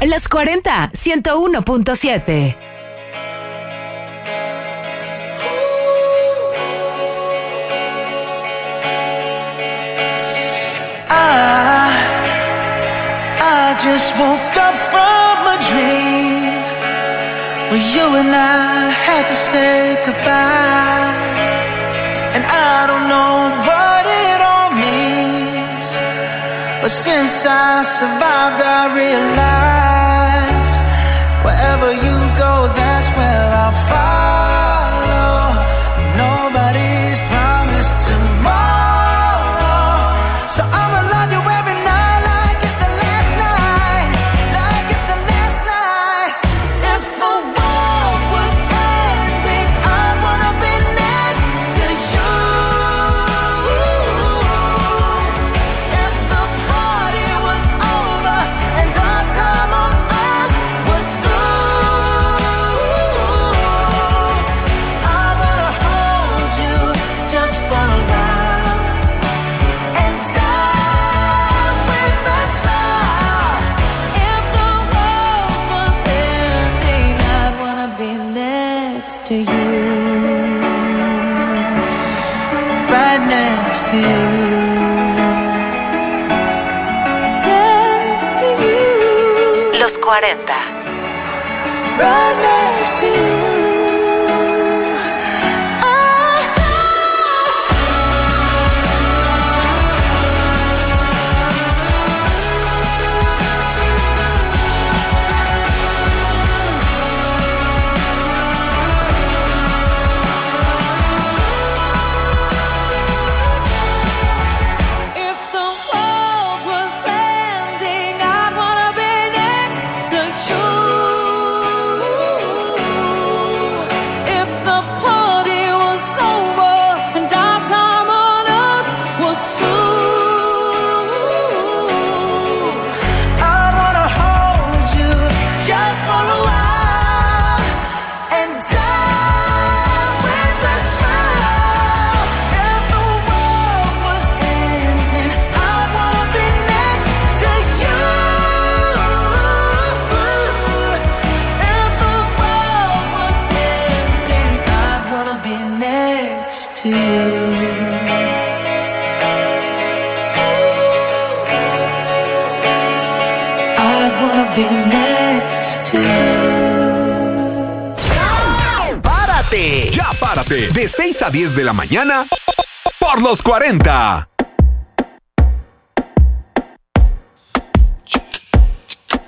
Los 40, 101.7. I just woke up from a dream where you and I had to say goodbye. And I don't know what it all means, but since I survived I realized wherever you go, that's where I'll follow. Nobody's promised tomorrow, so I'ma love you every night like it's the last night, like it's the last night. If the world was ending, I wanna be next to you. If the party was over and our time on earth was through, I wanna hold you just for a while and die with a smile. If the world was ending, I'd wanna be next to you, right next to you, next to you, Los 40. right next to you. If the world was ending, I'd wanna be next to you. If the party was over and our time on earth was through, I'd wanna hold you just for a while and die with a smile. If the world was ending, I'd wanna be next to you. If the world was ending, I'd wanna be next to you. I'd wanna be next to you. ¡Párate! Ya párate. De 6 a 10 de la mañana por los 40.